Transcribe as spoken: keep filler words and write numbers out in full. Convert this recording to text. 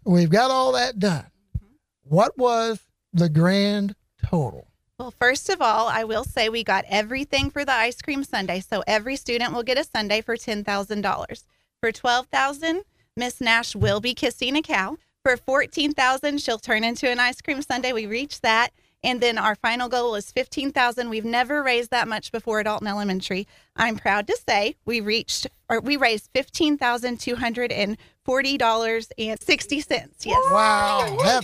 we've got all that done. What was the grand total? Well, first of all, I will say we got everything for the ice cream sundae. So every student will get a sundae for ten thousand dollars. For twelve thousand dollars, Miss Nash will be kissing a cow. For fourteen thousand dollars, she'll turn into an ice cream sundae. We reached that. And then our final goal is fifteen thousand dollars. We've never raised that much before at Alton Elementary. I'm proud to say we reached, or we raised fifteen thousand two hundred forty dollars and sixty cents. Yes. Wow. Have